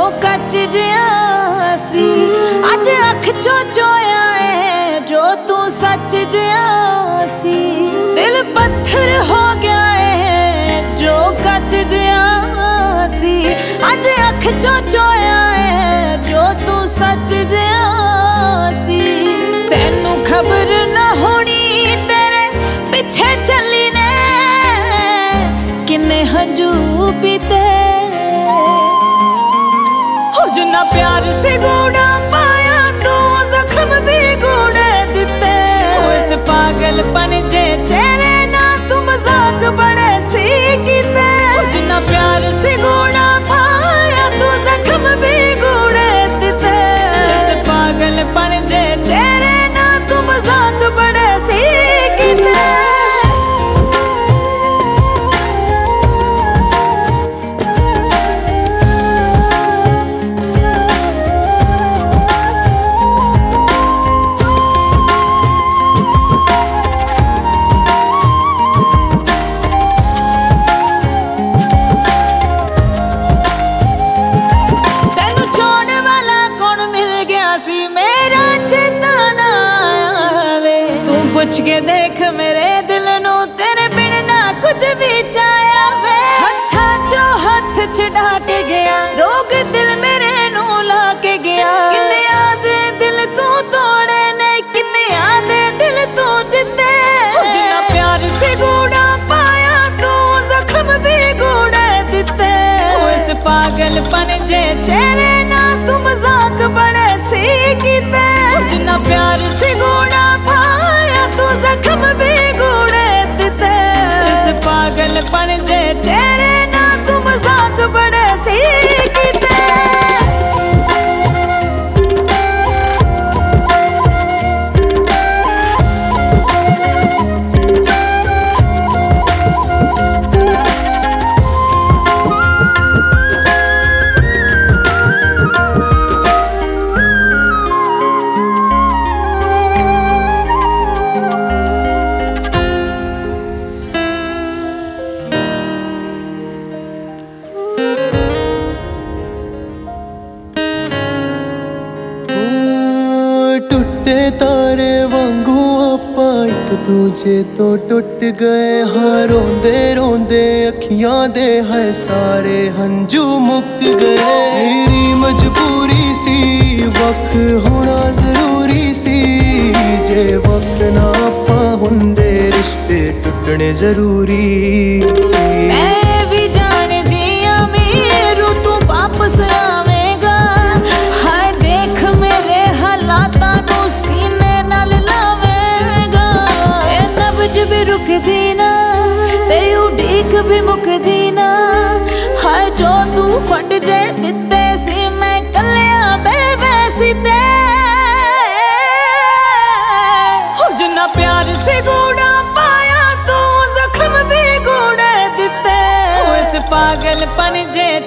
कच जिया सी अज अख चो चोया है जो तू सच जिया सी। दिल पत्थर हो गया है जो कच जिया सी अज अख चो चोया है जो तू सच जिया सी। तेनू खबर ना होनी तेरे पिछे चली ने किन्ने हंजू पीते हो जिन्ना प्यार से गूढ़ा पाया तू जख्म भी गूढ़े दिते हो। इस पागलपन जे चेहरे ना तू मजाक बड़े सी कीते हो जिन्ना प्यार से गूढ़ा पाया तू जख्म भी गूढ़े दिते। इस पागलपन जे चेहरे ना तू मजाक बड़े सी कीते। पुछ के देख मेरे दिल नू तेरे बिन ना कुछ भी चाया वे। हथा चो हथ छड़ा के गया रोग दिल मेरे नू ला के गया। किन्ने आदे दिल तू तोड़े ने किन्ने आदे दिल तू जिते हो जिन्ना प्यार से गूढ़ा पाया तू जख्म भी गूढ़े दिते हो। इस पागलपन जे चेहरे ना तू मजाक बड़े सी कीते हो जिन्ना प्यार से गूढ़ा तू जख्म भी गूढ़े दिते। इस पागलपन जे चेहरे ना तू मजाक बड़े सी कीते। टुटे तारे वांगू आपां एक दूजे तो टुट गए हाँ। रोंदे रोंदे अखियां दे है सारे हंजू मुक गए। मेरी मजबूरी सी वक्त होना जरूरी सी जे वक्त ना आपां हुंदे रिश्ते टुटने जरूरी सी। मैं भी जानदी आ मेरू तू वापस आवेगा। हाय देख मेरे हालातां नू सीने नाल लावेगा। ए नब्ज भी रुकदी ना तेरी उड़ीक भी मुकदी ना। हाय जो तू फट जे दिते सी मैं कलिया बेबसी ते हो जिन्ना प्यार से गूढ़ा पाया तू जख्म भी गूढ़े दिते हो। इस पागलपन जे